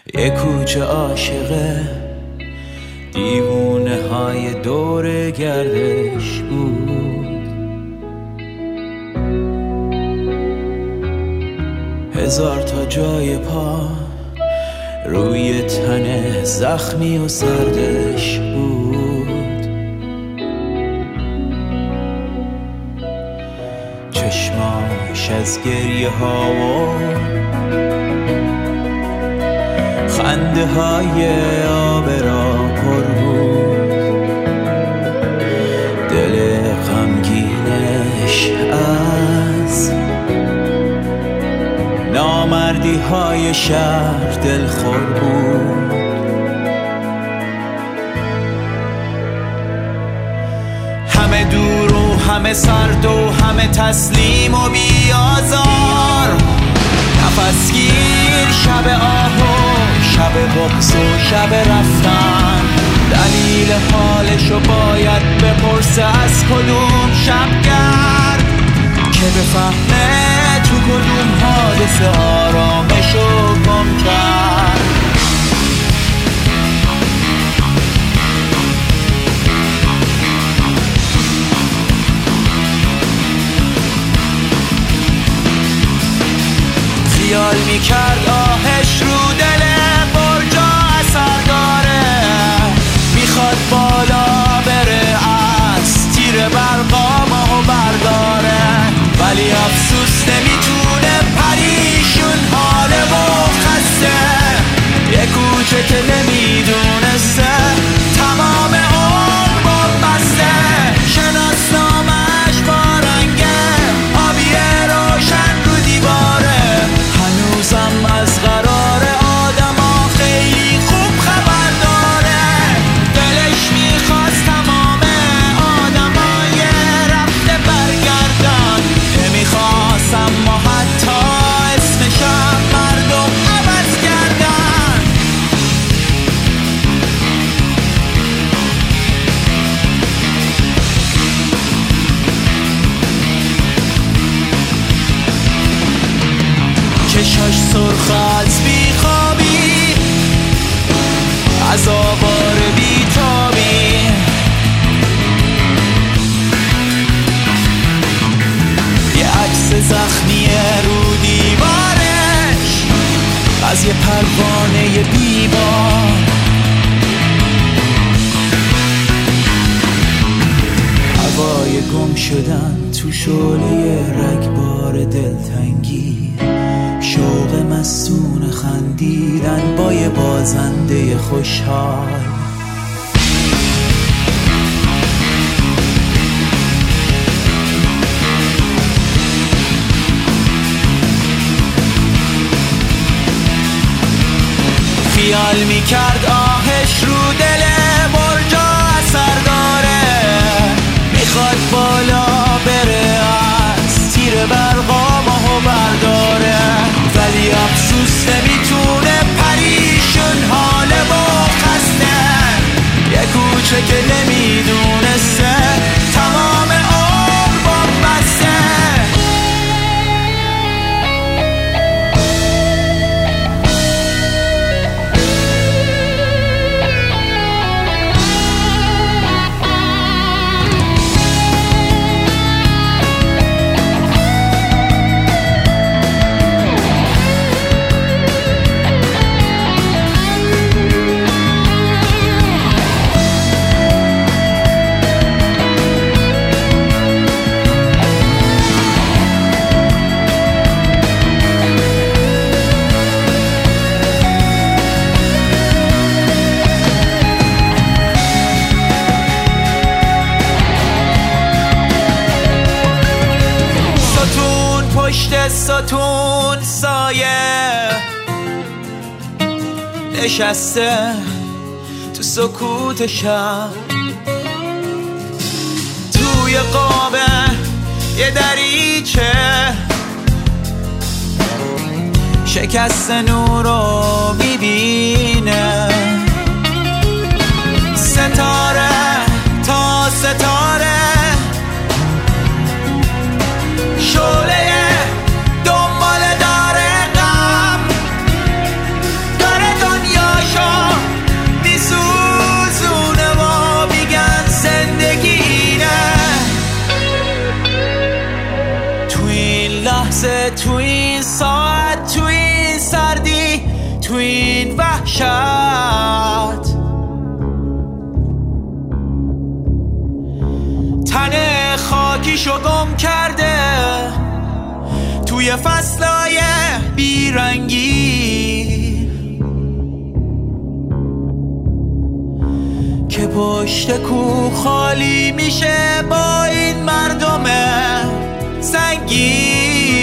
یه کوچه عاشقه دیوونه های دور گردش بود. هزار تا جای پا روی تن زخمی و سردش بود. چشماش از گریه ها و خنده های آب را پر بود. دل غمگینش از نامردی های شهر دلخور بود. همه دور و همه سرد و همه تسلیم و بیازار، نفس گیر شب آه و شب بغض و شب رفتن. دلیل حالشو باید بپرسه از کدوم شبگرد که بفهمه تو کدوم حادثه آرامشو گم کرد. خیال میکرد آهش رو دل برجا اثر داره، میخواد بالا بره از تیر برقا ماهو برداره، ولی افسوس نمیتونه پریشون حاله و خسته. یه کوچه که نمیدونسته تمام عمر با بسته. شناسنامش با رنگ آبی روشن رو دیواره، هنوزم از قرار آدما خیلی خوب خبر داره. دلش میخواست تمام آدمای رفته برگردن، نمیخواست اما حتی اسمشم مردم عوض کردن. چشاش سرخ از بیخوابی، از آوار بیتابی، یه عکس زخمی رو دیوارش از یه پروانه بیمار. هوای گم شدن تو شعله رگبار دلتنگی، شوق مستون خندیدن با یه بازنده خوشحال. خیال میکرد آهش رو دل برجا اثر داره، میخواد بالا بره از تیر برقا ماهو برداره، ولی افسوس نمیتونه پریشون حاله و خسته. یه کوچه که نمیدونسته تمام عمر با بسته. ستون سایه نشسته تو سکوت شب، توی قابه یه دریچه شکست نور رو میبینه. ستاره تا ستاره شعله دنبال داره غم، داره دنیا تو این وحشت، تن خاکیشو گم کرده توی فصلای بیرنگی که پشت کوه خالی میشه با این مردم سنگی.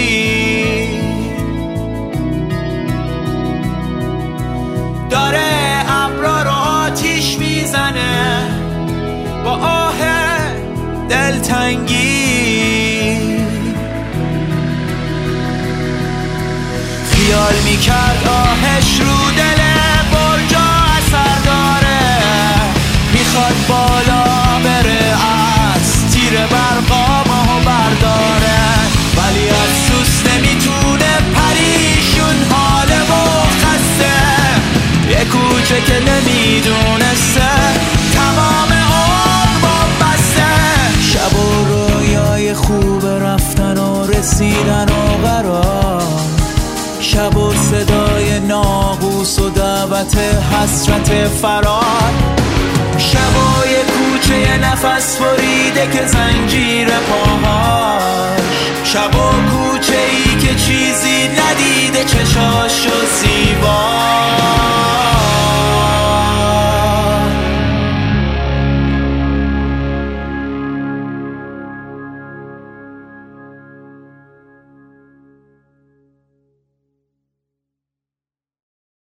داره ابرا رو آتیش میزنه با آه دلتنگی. خیال میکرد آهش رو دل برجا اثر داره، میخواد بالا بره از تیر برقامو برداره، ولی افسوس نمیتونه پریشون حاله و خسته، یه کوچه که نمیدونسته تمام عمر بسته. شب و رویای خوب رفتن و رسیدن و قرار، شب و صدای ناقوس و دعوت حسرت فرار، شبای کوچه نفس بریده که زنجیر پاهاش، شب و کوچه ای که چیزی ندیده چشاش و زیبا.